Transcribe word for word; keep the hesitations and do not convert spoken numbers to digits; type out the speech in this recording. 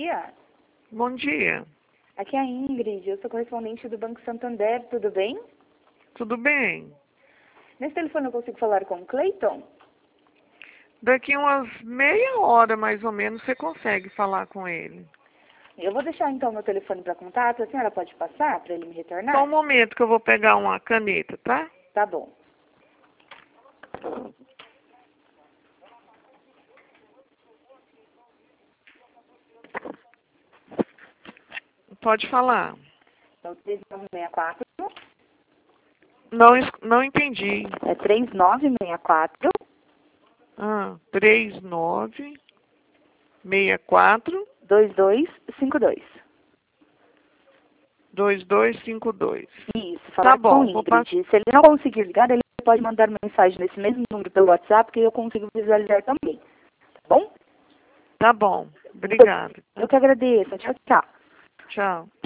dia. Bom dia. Aqui é a Ingrid, eu sou correspondente do Banco Santander, tudo bem? Tudo bem? Nesse telefone eu consigo falar com o Cleiton? Daqui umas meia hora, mais ou menos, você consegue falar com ele. Eu vou deixar então meu telefone para contato, a senhora pode passar para ele me retornar? Só um momento que eu vou pegar uma caneta, tá? Tá bom. Pode falar. Então, três nove seis quatro. Não, es- não entendi. É três nove seis quatro. Ah, três nove seis quatro dois dois cinco dois. dois dois cinco dois. Isso, Tá falar bom, com vou Ingrid. passar. Se ele não conseguir ligar, ele pode mandar mensagem nesse mesmo número pelo WhatsApp que eu consigo visualizar também. Tá bom? Tá bom. Obrigada. Eu que agradeço. Tchau, tchau. Tchau.